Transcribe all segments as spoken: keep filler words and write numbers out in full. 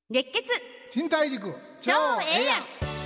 熱血賃貸塾超ええやん。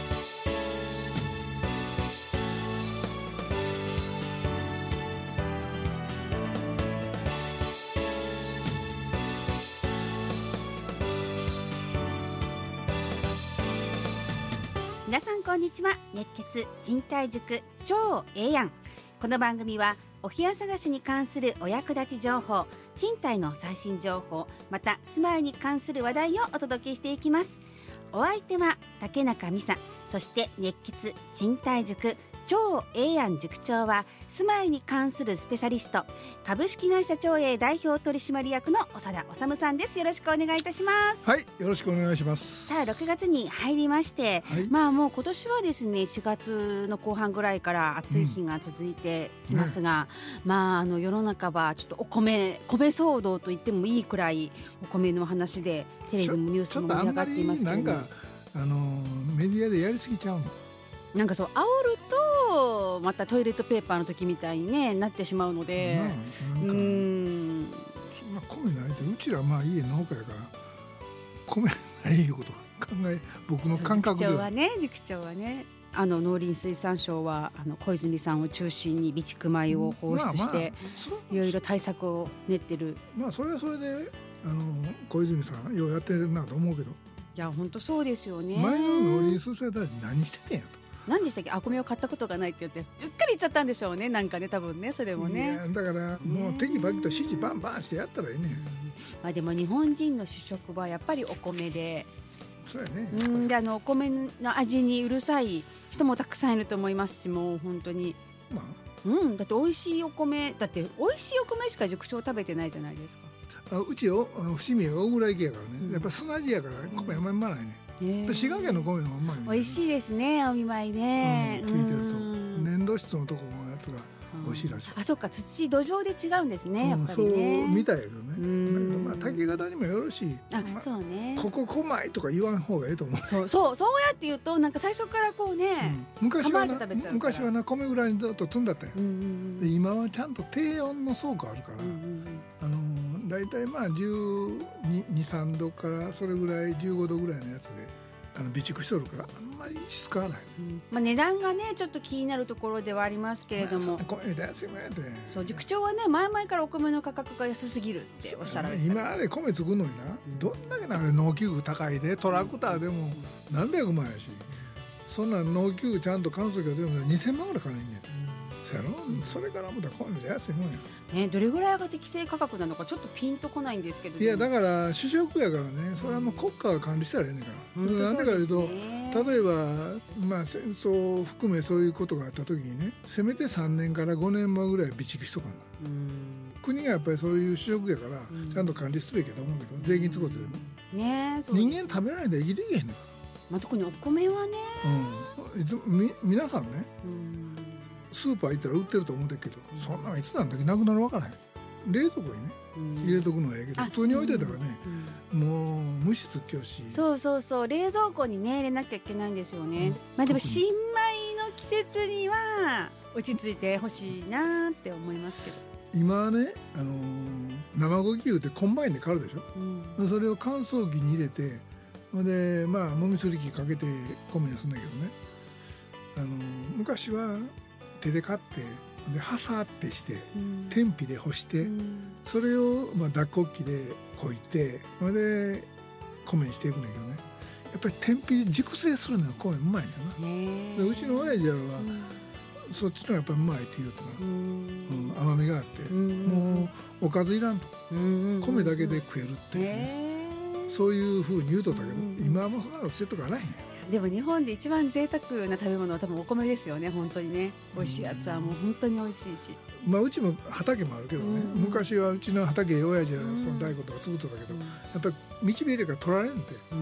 皆さんこんにちは。熱血賃貸塾超ええやん。この番組はお部屋探しに関するお役立ち情報、賃貸の最新情報、また住まいに関する話題をお届けしていきます。お相手は竹中美沙、そして熱血賃貸塾超ええやん塾長は住まいに関するスペシャリスト、株式会社超え代表取締役の長田治さんです。よろしくお願いいたします。 はい、よろしくお願いします。 さあろくがつに入りまして、 はい、 まあもう今年はですねしがつの後半ぐらいから暑い日が続いていますが、うん、まああの世の中はちょっとお米米騒動と言ってもいいくらいお米の話でテレビもニュースも盛り上がっていますけども、 なんかあのメディアでやりすぎちゃうの。 なんかそう煽るとまたトイレットペーパーの時みたいに、ね、なってしまうので、 うん、なんかうんそんな米ないってうちらまあ家農家やから米ないいうこと考え僕の感覚では塾長はね塾長はねあの農林水産省はあの小泉さんを中心に備蓄米を放出して、まあまあ、いろいろ対策を練ってる。 まあそれはそれであの小泉さんようやってるなと思うけど、 いや本当そうですよね。 前の農林水産大臣何しててんやと。 何でしたっけ、あ米を買ったことがないって言ってうっかり言っちゃったんでしょうね。なんかね多分ねそれもね。 いやだからもうテキパキと指示バンバンしてやったらいいね、うん、 まあ、でも日本人の主食はやっぱりお米で、 そうやね、 うんであのお米の味にうるさい人もたくさんいると思いますし、もう本当に、まあうん、だって美味しいお米だって美味しいお米しか塾長食べてないじゃないですか。 あうちを伏見が大蔵池やからね、うん、やっぱ砂地やから米あんまりうまないね、うん、滋賀県の米の方がうまいね。 美味しいですねお見舞いね、 うん、聞いてると粘土質のところのやつが美味しいらしい、 うん、あそっか土土壌で違うんですね、やっぱりね、 うん、そうみたいやけどね、うんまあ、炊き方にもよろしい、 あ、まあ、そうね、 こここまいとか言わん方がいいと思う。 そうそうそうやって言うとなんか最初からこうね、 うん、昔はな昔はな米蔵にずっと積んだったよ、うんうんうん、で今はちゃんと低温の倉庫あるから、うんうんうん、あのだいたいまあじゅうに、さんどからそれぐらいじゅうごどぐらいのやつであの備蓄しとるからあんまり質変わらない、 うんまあ、値段がねちょっと気になるところではありますけれども、まあ、 米で安いもんやで。 そう塾長はね前々からお米の価格が安すぎるっておっしゃられてた、 今あれ米作るのにな、うん、どんだけなあれ農機具高いでトラクターでも何百万やし、そんな農機具ちゃんと乾燥機が全部にせんまんぐらいかねんねん、そやろ、それからまた米で安いもんや、ね、 どれぐらいが適正価格なのかちょっとピンとこないんですけど、 いやだから主食やからね、それはもう国家が管理したらええねんから、うん、なんでかというと例えば、まあ、戦争を含めそういうことがあった時にねせめてさんねんからごねんまえぐらい備蓄しとかな、うん、国がやっぱりそういう主食やから、うん、ちゃんと管理すべきやと思うけど、税金つこうとでね、ね、人間食べられないで生きていけへんねんから、 まあ、特にお米はね、 うん、み皆さんね、うんスーパー行ったら売ってると思うけど、うん、そんなのいつなんだけなくなるわからへん。冷蔵庫にね、うん、入れとくのはええけど普通に置いといたらね、うんうん、もう虫つっきょうし、 そうそうそう冷蔵庫にね入れなきゃいけないんですよね、うん、まあでも新米の季節には落ち着いてほしいなって思いますけど、 今ね、あのー、生ゴキ牛ってコンバインで買うでしょ、うん、それを乾燥機に入れてでまあもみすり機かけて米にするんだけどね、あのー、昔は手で買ってではさってして、うん、天日で干して、うん、それをまあ脱穀機でこいてそれで米にしていくんだけどね、やっぱり天日で熟成するのが米うまいんだな。でうちの親父らは、うん、そっちのやっぱりうまいって言うとな、うんうん、甘みがあって、うん、もうおかずいらんと、うん、米だけで食えるっていう、ね、そういうふうに言うとったけど、うん、今はもうそんなの季節とかないんや。 でも日本で一番贅沢な食べ物は多分お米ですよね。本当にね美味しいやつはもう本当に美味しいし、 まあ、うちも畑もあるけどね、うん、昔はうちの畑で親父らその大根とか作ってたけど、うん、やっぱり道火入れから取られんて、うん、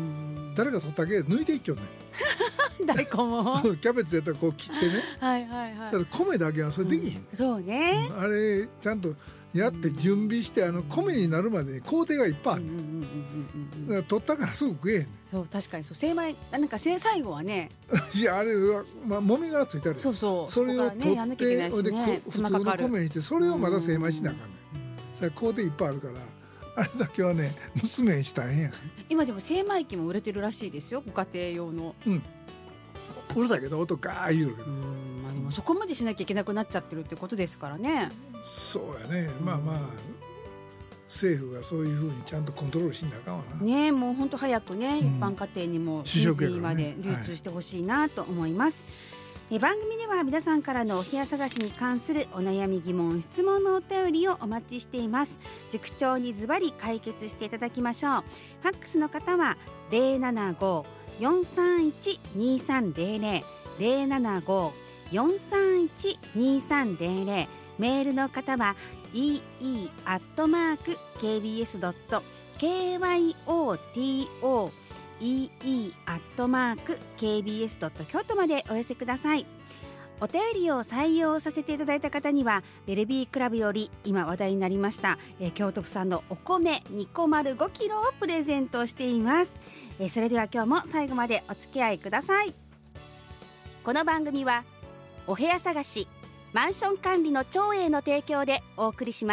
誰か取ったけ抜いていっきょんね大根もキャベツやったらこう切ってねはいはいはい、 そしたら米だけはそれできへん、うん、 そうね、 うん、あれちゃんとやって準備してあの米になるまでに工程がいっぱいある、だから取ったからすぐ食えへんねん。 そう確かにそう精米なんか精最後はねいやあれは、まあ、もみがついてある、 そうそうそれを取って、 ね、で普通の米にしてそれをまた精米しなあかんねん、うん、それ工程いっぱいあるからあれだけはね盗めんし大変や。 今でも精米機も売れてるらしいですよ、ご家庭用の。 うん、うるさいけど音ガー言うけど、 うん、まあ、でもそこまでしなきゃいけなくなっちゃってるってことですからね。 そうやね、まあまあ政府がそういうふうにちゃんとコントロールしなあかんわな。 ねえ、もう本当早くね、うん、一般家庭にも浸水まで流通してほしいなと思います、はい。え番組では皆さんからのお部屋探しに関するお悩み疑問質問のお便りをお待ちしています。塾長にズバリ解決していただきましょう。ファックスの方は ゼロななご よんさんいち にさんゼロゼロ ゼロななご よんさんいち にさんゼロゼロ、メールの方は イーイー アットマーク ケービーエス ドット ケーワイオーティーオー イーイー アットマーク ケービーエス ドット 京都までお寄せください。お便りを採用させていただいた方にはベルビークラブより今話題になりました、えー、京都府産のお米にこまるごキロをプレゼントしています、えー、それでは今日も最後までお付き合いください。この番組はお部屋探しマンション管理の長英の提供でお送りします。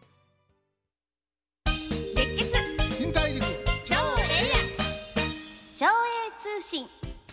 熱血賃貸塾長英長英通信。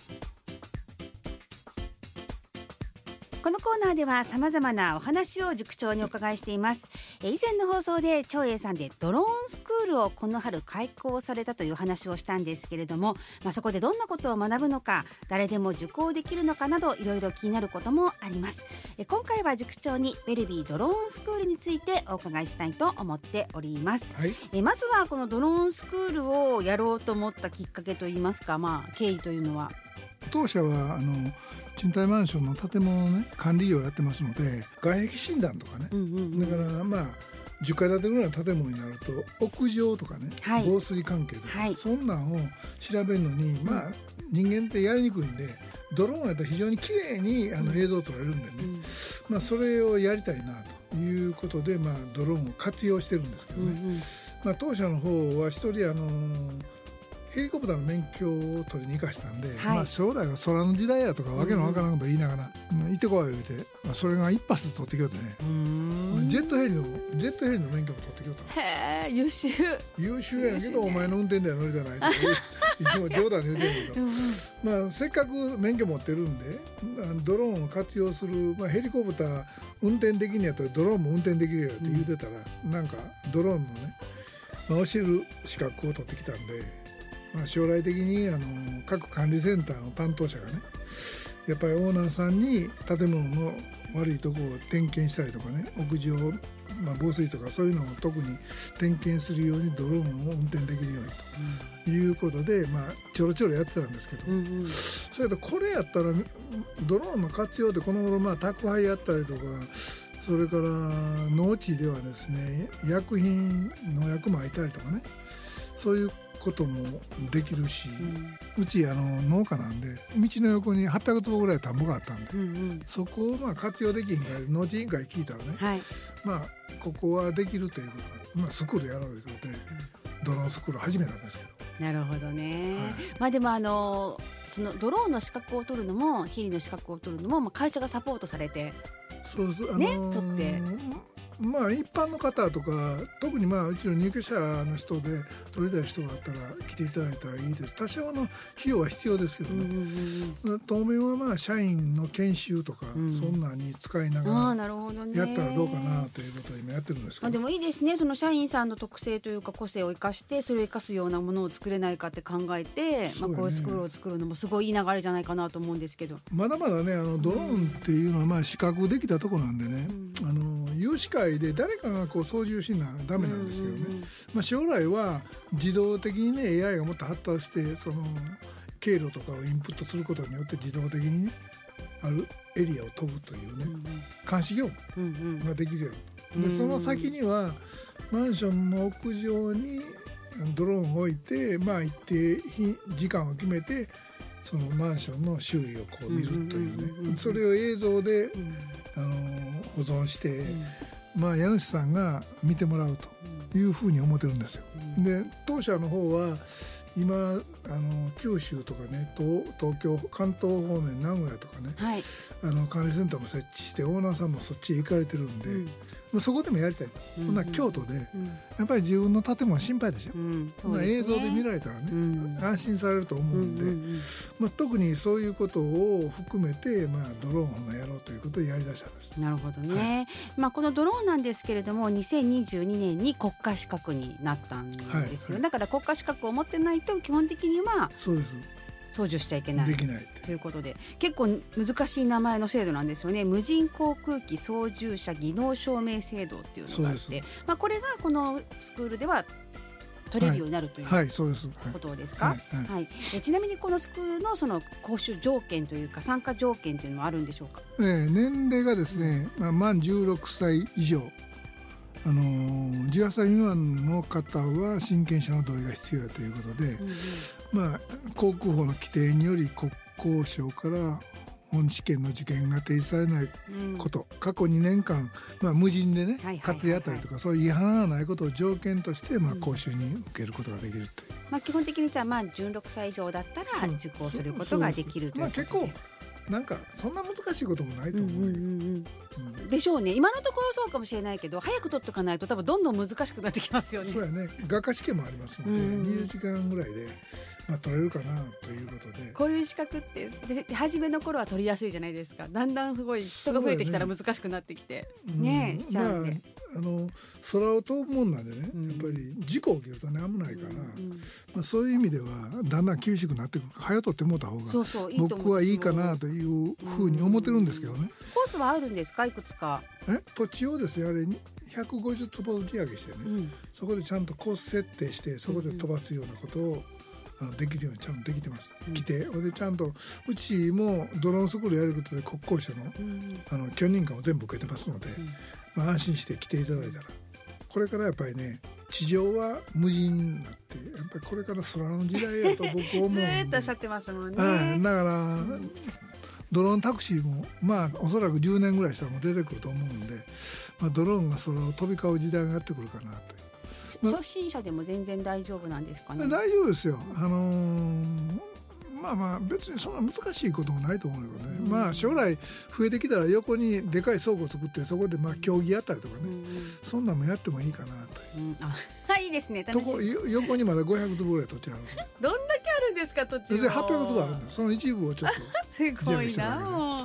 このコーナーではさまざまなお話を塾長にお伺いしています。以前の放送で長英さんでドローンスクールをこの春開講されたという話をしたんですけれども、まあ、そこでどんなことを学ぶのか、誰でも受講できるのかなどいろいろ気になることもあります。今回は塾長にベルビードローンスクールについてお伺いしたいと思っております、はい。えまずはこのドローンスクールをやろうと思ったきっかけといいますか、まあ、経緯というのは。 当社はあの賃貸マンションの建物の、ね、管理業をやってますので、外壁診断とかね、うんうんうん、だからまあじゅっかい建てぐらいの建物になると屋上とかね、はい、防水関係とか、はい、そんなんを調べるのに、まあ人間ってやりにくいんで、ドローンやったら非常に綺麗にあの映像を撮れるんでね、うん、まあそれをやりたいなということで、まあドローンを活用してるんですけどね、うんうん、まあ当社の方は一人あのヘリコプターの免許を取りに行かしたんで、はい、まあ、将来は空の時代やとかわけのわからんこと言いながら、うん、行ってこい言うて、まあ、それが一発で取ってきよってね、うーん、ジェットヘリのジェットヘリの免許も取ってきよった。 へー、優秀優秀やねんけど、ね、お前の運転では乗りたないっていつも冗談で言うてるけど、まあせっかく免許持ってるんでドローンを活用する、まあ、ヘリコプター運転できんやったらドローンも運転できるよって言うてたら、うん、なんかドローンのね、まあ、教える資格を取ってきたんで、まあ、将来的にあの各管理センターの担当者がね、やっぱりオーナーさんに建物の悪いところを点検したりとかね、屋上、まあ、防水とかそういうのを特に点検するようにドローンを運転できるようにということで、うん、まあ、ちょろちょろやってたんですけど、うんうん、それとこれやったらドローンの活用でこの頃まあ宅配やったりとか、それから農地ではですね薬品農薬撒いたりとかね、そういうこともできるし、うん、うちあの農家なんで道の横にはっぴゃくつぼぐらい田んぼがあったんで、うんうん、そこをまあ活用できひんから農地委員会聞いたらね、はい、まあここはできるということで、まあ、スクールやろうということで、うん、ドローンスクール始めたんですけど。 なるほどね、はい、まあでもあのそのドローンの資格を取るのもヘリの資格を取るのも、まあ、会社がサポートされて、 そうそう、あのー、ね、取ってまあ一般の方とか特にまあうちの入居者の人で取りたい人があったら来ていただいたらいいです。多少の費用は必要ですけどね、うんうん、当面はまあ社員の研修とか、うん、そんなに使いながらやったらどうかなということを今やってるんですけど、 あでもいいですね。その社員さんの特性というか個性を生かしてそれを生かすようなものを作れないかって考えて、ね、まあ、こういうスクールを作るのもすごいいい流れじゃないかなと思うんですけど、 まだまだねあのドローンっていうのはまあ資格できたとこなんでね、うん、あの有志会で誰かがこう操縦しなダメなんですけどね、うんうんうん、まあ、将来は自動的にね エーアイ がもっと発達してその経路とかをインプットすることによって自動的にねあるエリアを飛ぶというね、うんうん、監視業務ができるよ、うんうん、でその先にはマンションの屋上にドローンを置いて、まあ、一定時間を決めてそのマンションの周囲をこう見るというね、うんうん、それを映像で、うん、あの保存して、うん、まあ、家主さんが見てもらうというふうに思ってるんですよ、うん、で当社の方は今あの九州とかね 東, 東京関東方面名古屋とかね、はい、あの管理センターも設置してオーナーさんもそっちへ行かれてるんで、うん、 もうそこでもやりたい、うん、ほんなら京都で、うん、やっぱり自分の建物心配でしょ、うんそうですね、映像で見られたらね、うん、安心されると思うんで、うんうんうんまあ、特にそういうことを含めて、まあ、ドローンをやろうということをやりだしたんです。 なるほどね、はいまあ、このドローンなんですけれどもにせんにじゅうにねんに国家資格になったんですよ、はいはい、だから国家資格を持ってないと基本的にはそうです操縦しちゃいけないできないということで結構難しい名前の制度なんですよね。無人航空機操縦者技能証明制度っていうのがあって、まあ、これがこのスクールでは取れるようになるということですか。ちなみにこのスクールのその講習条件というか参加条件というのはあるんでしょうか。 えー、年齢がですね、うんまあ、満じゅうろくさい以上あのー、じゅうはっさい未満の方は親権者の同意が必要だということで、うんうんまあ、航空法の規定により国交省から本試験の受験が提示されないこと、うん、過去にねんかん、まあ、無人でね勝手にやったりとかそういう違反がないことを条件として、まあ、講習に受けることができるという、 まあ、基本的にじゃあ、まあ、じゅうろくさい以上だったら受講することができるということで、 まあ、結構なんかそんな難しいこともないと思う、うんうんうんうん、でしょうね。今のところそうかもしれないけど早く取っとかないと多分どんどん難しくなってきますよね。 そうやね。学科試験もありますので、うん、にじゅうじかんぐらいで、まあ、取れるかなということでこういう資格ってで初めの頃は取りやすいじゃないですか。だんだんすごい人が増えてきたら難しくなってきて、ねえ、うん、じゃあね、 まあ、あの空を飛ぶもんなんでね、うん、やっぱり事故起きるとね危ないから、うんうんまあ、そういう意味ではだんだん厳しくなってくるから早取ってもうた方がそうそういいと思う僕はいいかなというふうに思ってるんですけどね。 コースはあるんですか。いくつかえ土地をですねあれにひゃくごじゅうつぼ地上げしてね、うん、そこでちゃんとコース設定してそこで飛ばすようなことを、うんうんあのできるようにちゃんとできてます、うん、来てでちゃんとうちもドローンスクールやることで国交省の、うん、あの許認可を全部受けてますので、うんまあ、安心して来ていただいたらこれからやっぱりね地上は無人になってやっぱりこれから空の時代やと僕思うんでずっとおっしゃってますもんね、 はい、だから、うんドローンタクシーもまあおそらくじゅうねんぐらいしたらもう出てくると思うんで、まあ、ドローンが空を飛び交う時代がやってくるかなという、 まあ、初心者でも全然大丈夫なんですかね。 大丈夫ですよ。あのーまあまあ別にそんな難しいこともないと思うけどね、うん、まあ将来増えてきたら横にでかい倉庫を作ってそこでまあ競技やったりとかね、うん、そんなんもやってもいいかなという、うん、 あいいですね。楽しい。 とこ横にまだごひゃくつぼぐらい土地あるどんだけあるんですか土地は。 はっぴゃくつぼあるんです。その一部をちょっとすごいな、はい、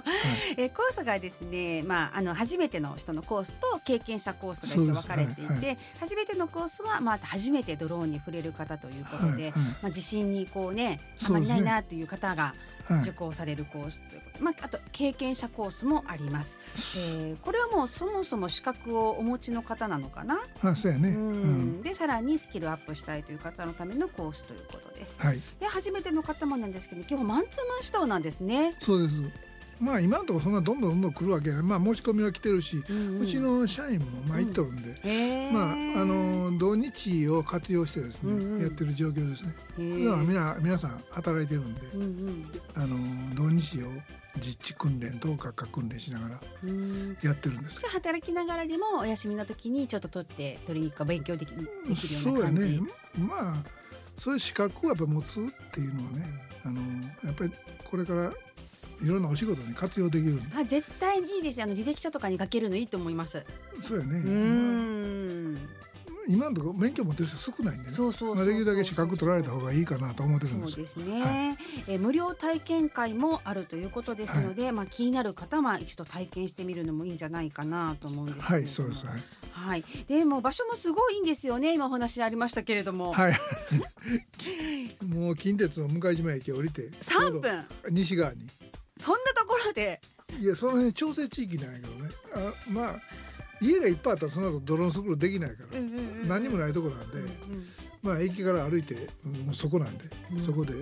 えコースがですね、まあ、あの初めての人のコースと経験者コースが一応分かれていて、はいはい、初めてのコースは、まあ、初めてドローンに触れる方ということで、はいはいまあ、自信にこうねあまりないなという方が受講されるコースということ、はいまあ、あと経験者コースもあります、えー、これはもうそもそも資格をお持ちの方なのかな。 あそうやね、うんうん、でさらにスキルアップしたいという方のためのコースということです、 はい、 で初めての方もなんですけど基本マンツーマン指導なんですね。 そうです。まあ今のところそんなどんどんどんどん来るわけやね。まあ申し込みは来てるし、うんうん、うちの社員もまあ行っとるんで、うん、まああの土日を活用してですね、うんうん、やってる状況ですね。今みな皆さん働いてるんで、うんうん、あの土日を実地訓練と学科訓練しながらやってるんです。 じゃあ働きながらでもお休みの時にちょっと取って取りに行くか勉強でき、できるような感じ。 そうやね。まあそういう資格をやっぱ持つっていうのはね、あのやっぱりこれからいろんなお仕事に活用できる。 あ絶対にいいです。あの履歴書とかに書けるのいいと思います。 そうやね。 うん、 今のところ免許持ってる人少ないんでね、そうそうそうそう、まあ、できるだけ資格取られた方がいいかなと思ってるんです。 そうですね、はい、え無料体験会もあるということですので、はいまあ、気になる方は一度体験してみるのもいいんじゃないかなと思うんですけれども、 はいそうです、はいはい、でも場所もすごいいいんですよね。今お話ありましたけれども、 はいもう近鉄の向島駅降りてさんぷん西側にそんなところでいやその辺調整地域なんやけどね。あまあ家がいっぱいあったらその後ドローンスクールできないから、うんうんうんうん、何にもないところなんで、うんうんまあ、駅から歩いてもうそこなんで、うん、そこで、うん、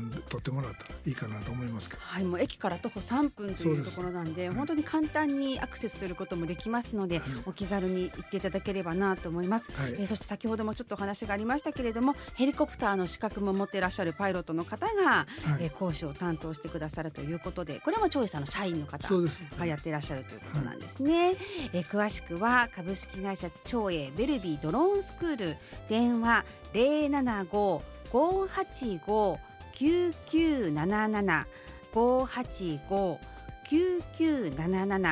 撮ってもらったらいいかなと思いますけど、 はい、もう駅から徒歩さんぷんというところなんで本当に簡単にアクセスすることもできますので、はい、お気軽に行っていただければなと思います、はいえー、そして先ほどもちょっとお話がありましたけれどもヘリコプターの資格も持っていらっしゃるパイロットの方が、はいえー、講師を担当してくださるということでこれも長井さんの社員の方がやっていらっしゃるということなんですね、はいえー、詳しくは株式会社長英ベルビードローンスクール電話 ゼロななご ごーはちご きゅうきゅうななな ごーはちご きゅうきゅうななな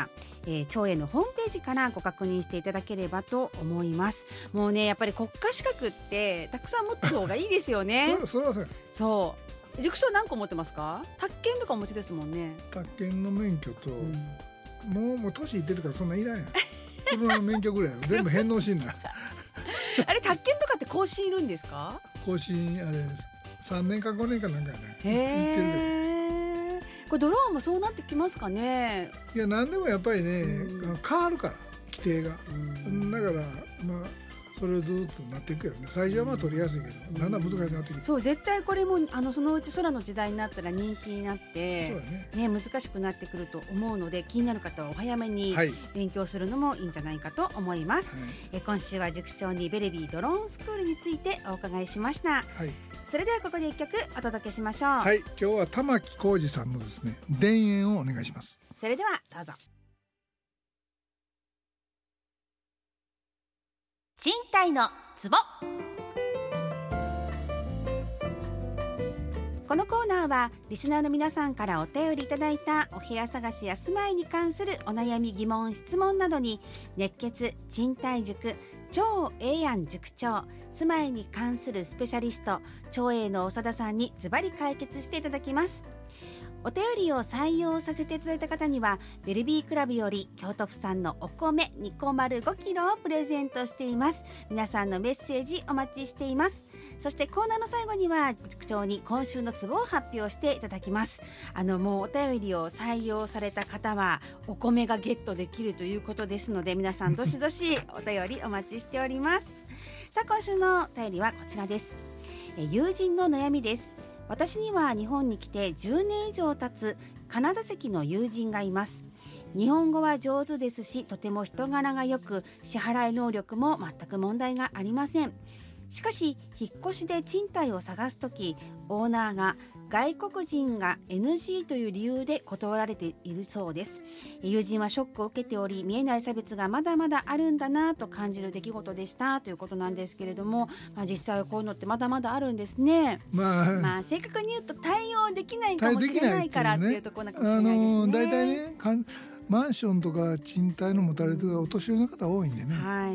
えー、長英のホームページからご確認していただければと思います。もうねやっぱり国家資格ってたくさん持った方がいいですよねそ, それはそうそう塾長何個持ってますか？宅建とかお持ちですもんね。 宅建の免許と、うん、もうもう年いってるからそんないらんやん車の免許ぐらい全部返納しんなあれ宅建とかって更新いるんですか？ 更新あれさんねんかごねんかなんかねへー、これドローンもそうなってきますかね？ いや何でもやっぱりね、うん、変わるから規定が、うん、だからまあそれをずっとなっていくよね。最初はまあ取りやすいけど、うん、だんだん難しくなってきて、 そう絶対これもあのそのうち空の時代になったら人気になって、そうだね、ね、難しくなってくると思うので気になる方はお早めに勉強するのもいいんじゃないかと思います、はい、え今週は塾長にベレビードローンスクールについてお伺いしました、はい、それではここで一曲お届けしましょう。 はい、今日は玉置浩二さんのですね田園をお願いします。 それではどうぞ。賃貸のツボ。このコーナーはリスナーの皆さんからお便りいただいたお部屋探しや住まいに関するお悩み疑問質問などに熱血賃貸塾超ええやん塾長住まいに関するスペシャリスト超えいの長田さんにズバリ解決していただきます。お便りを採用させていただいた方にはベルビークラブより京都府産のお米にこまるごキロをプレゼントしています。皆さんのメッセージお待ちしています。そしてコーナーの最後には塾長に今週のツボを発表していただきます。あのもうお便りを採用された方はお米がゲットできるということですので皆さんどしどしお便りお待ちしておりますさあ今週のお便りはこちらです。え友人の悩みです。私には日本に来てじゅうねん以上経つカナダ籍の友人がいます。日本語は上手ですしとても人柄が良く支払い能力も全く問題がありません。しかし引っ越しで賃貸を探すときオーナーが外国人が エヌジー という理由で断られているそうです。友人はショックを受けており見えない差別がまだまだあるんだなと感じる出来事でしたということなんですけれども、まあ、実際はこういうのってまだまだあるんですね。まあ、まあ、正確に言うと対応できないかもしれないからっていうところなのかもしれないですね。 大体ねマンションとか賃貸の持たれてるお年寄りの方多いんでね、はい、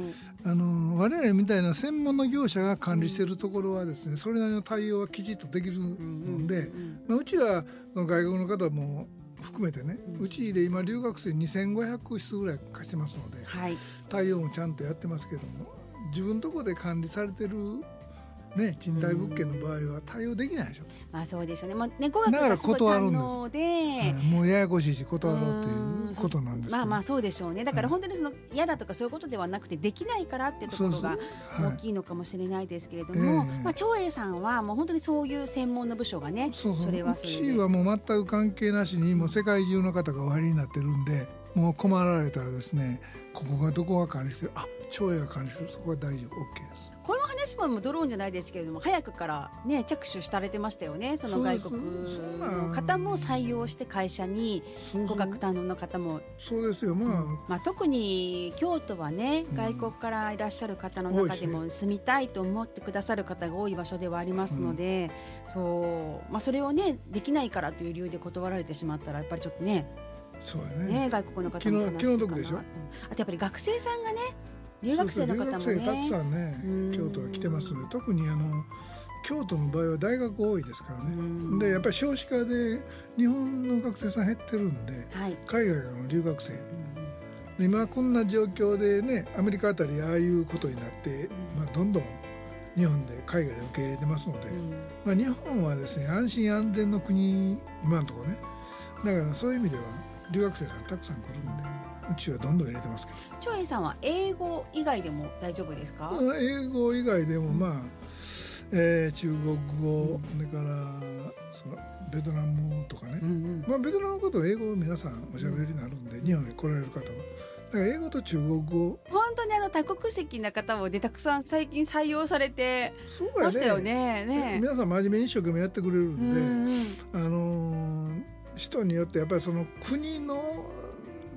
あの我々みたいな専門の業者が管理しているところはですね、うん、それなりの対応はきちっとできるので、うんうんまあ、うちは外国の方も含めてね、うん、うちで今留学生にせんごひゃくしつぐらい貸してますので、はい、対応もちゃんとやってますけども自分のところで管理されてるね、賃貸物件の場合は対応できないでしょ、うんまあ、そうでしょうね。もうね語学がすごい堪能で、はい、 もうややこしいし断ろうっていうことなんですけど、 まあまあそうでしょうね。だから本当にその嫌だとかそういうことではなくてできないからっていうところが大きいのかもしれないですけれども、はいまあ、長英さんはもう本当にそういう専門の部署がねそうそうそれはそれでうちはもう全く関係なしにもう世界中の方がお入りになってるんでもう困られたらですねここがどこが管理してるあ長英が管理するそこは大丈夫 OK です。 この話もドローンじゃないですけれども早くから、ね、着手されてましたよね。その外国の方も採用して会社に語学担当の方もそうですよ、まあうんまあ、特に京都はね、うん、外国からいらっしゃる方の中でも住みたいと思ってくださる方が多い場所ではありますので、うんそうまあ、それをねできないからという理由で断られてしまったらやっぱりちょっとねそうやね、 ね外国の方も悲しいかな。 気の毒でしょ、うん、 あとやっぱり学生さんがね留学生の方もねそうそう留学生たくさんね京都は来てますので特にあの京都の場合は大学多いですからねでやっぱり少子化で日本の学生さん減ってるんで、はい、海外からの留学生今こんな状況でねアメリカあたりああいうことになって、まあ、どんどん日本で海外で受け入れてますので、まあ、日本はですね安心安全の国今のところねだからそういう意味では留学生さんたくさん来るんでうちはどんどん入れてますけど。 長英さんは英語以外でも大丈夫ですか？ 英語以外でもまあ、えー、中国語、それからそのベトナムとかね、うんうんまあ、ベトナムのことを英語を皆さんおしゃべりになるんで、うん、日本に来られる方はだから英語と中国語本当にあの多国籍な方もでたくさん最近採用されてましたよね。ね皆さん真面目に一生懸命やってくれるんで、うんうん、あのー、人によってやっぱりその国の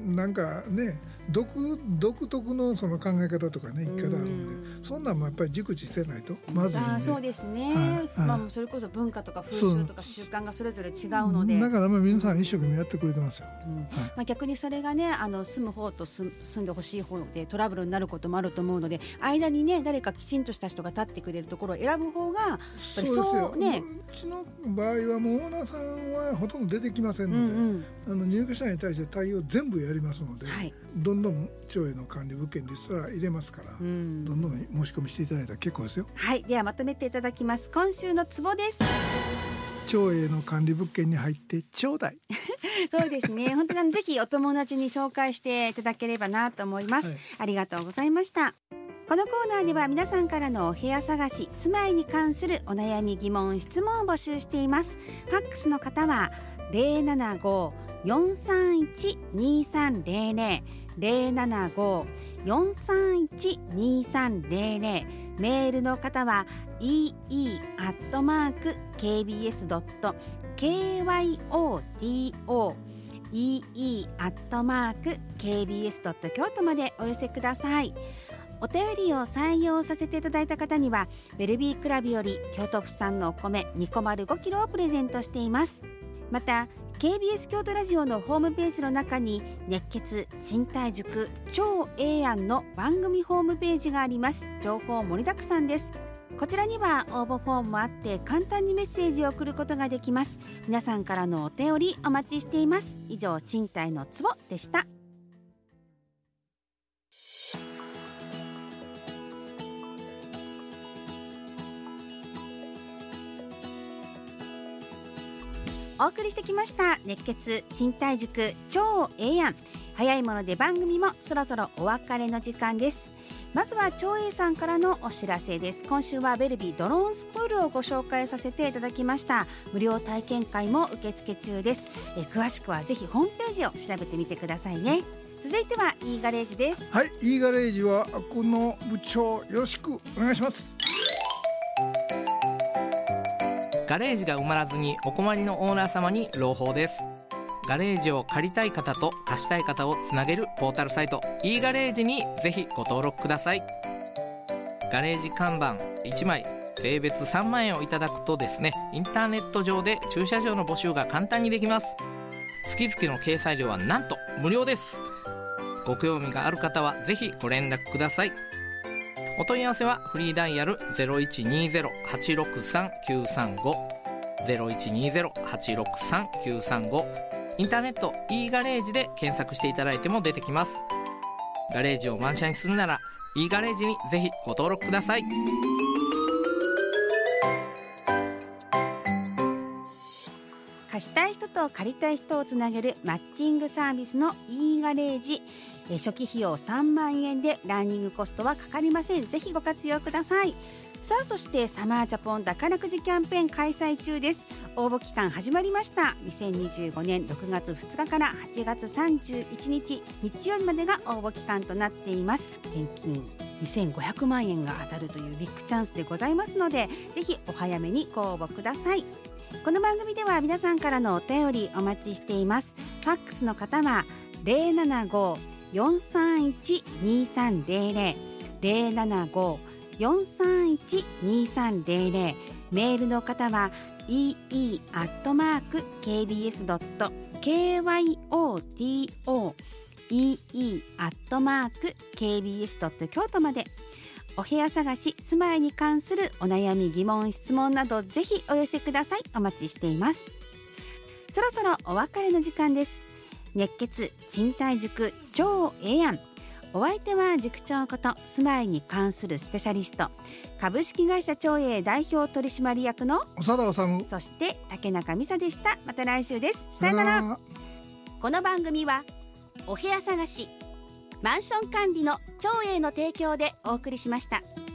なんかね独, 独特のその考え方とかね生き方あるんで、そんなんもやっぱり熟知してないとまずいんで。 あそうですね、はいまあ、それこそ文化とか風習とか習慣がそれぞれ違うので、 だからまあ皆さん一生懸命やってくれてますよ、 うんはいまあ、逆にそれがねあの住む方と住んでほしい方でトラブルになることもあると思うので、間にね誰かきちんとした人が立ってくれるところを選ぶ方がやっぱりそうですよ、ね、 うちの場合はもうオーナーさんはほとんど出てきませんので、うんうん、あの入居者に対して対応全部やりますので、はい、どんどん町営の管理物件でしたら入れますから、うん、どんどん申し込みしていただいたら結構ですよ。 はい、ではまとめていただきます。今週のツボです。 町営の管理物件に入ってちょうだいそうですね、本当にぜひお友達に紹介していただければなと思います、はい、ありがとうございました。このコーナーでは皆さんからのお部屋探し、住まいに関するお悩み疑問質問を募集しています。ファックスの方は ゼロななご よんさんいち にさんゼロゼロ ゼロななご よんさんいち にさんゼロゼロ、メールの方は イーイー アットマーク ケービーエス ドット ケーワイオーティーオー イーイー アットマーク ケービーエス ドット 京都までお寄せください。お便りを採用させていただいた方にはベルビークラブより京都府産のお米にこまるごキロをプレゼントしています。また ケービーエス 京都ラジオのホームページの中に熱血賃貸塾超ええやんの番組ホームページがあります。情報盛りだくさんです。こちらには応募フォームもあって簡単にメッセージを送ることができます。皆さんからのお便りお待ちしています。以上、賃貸のツボでした。お送りしてきました熱血賃貸塾超ええやん。早いもので番組もそろそろお別れの時間です。まずは超えさんからのお知らせです。今週はベルビードローンスクールをご紹介させていただきました。無料体験会も受付中です。え詳しくはぜひホームページを調べてみてくださいね。続いては E ガレージです。 はい、E ガレージはこの部長よろしくお願いします。 ガレージが埋まらずにお困りのオーナー様に朗報です。ガレージを借りたい方と貸したい方をつなげるポータルサイト E ガレージにぜひご登録ください。ガレージ看板いちまい税別さんまんえんをいただくとですね、インターネット上で駐車場の募集が簡単にできます。月々の掲載料はなんと無料です。ご興味がある方はぜひご連絡ください。お問い合わせはフリーダイヤル ゼロいちにゼロ はちろくさん きゅうさんご ゼロいちにゼロ はちろくさん きゅうさんご、インターネット E ガレージで検索していただいても出てきます。ガレージを満車にするなら E ガレージにぜひご登録ください。 貸したい人と借りたい人をつなげるマッチングサービスの E ガレージ、初期費用さんまんえんでランニングコストはかかりません。ぜひご活用ください。さあ、そしてサマージャポン宝くじキャンペーン開催中です。応募期間始まりました。にせんにじゅうごねんろくがつふつかからはちがつさんじゅういちにち日曜日までが応募期間となっています。現金にせんごひゃくまんえんが当たるというビッグチャンスでございますので、ぜひお早めにご応募ください。この番組では皆さんからのお便りお待ちしています。ファックスの方は ゼロななご よんさんいち にさんゼロゼロ ゼロななご よんさんいち にさんゼロゼロ、メールの方は イーイー アットマーク ケービーエス ドット ケーワイオーティーオー イーイー アットマーク ケービーエス ドット 京都まで。お部屋探し、住まいに関するお悩み疑問質問などぜひお寄せください。お待ちしています。そろそろお別れの時間です。熱血賃貸塾超ええやん。お相手は塾長こと住まいに関するスペシャリスト、株式会社超え代表取締役の長田治、 そして竹中美沙でした。また来週です。さよなら。この番組はお部屋探し、マンション管理の超えの提供でお送りしました。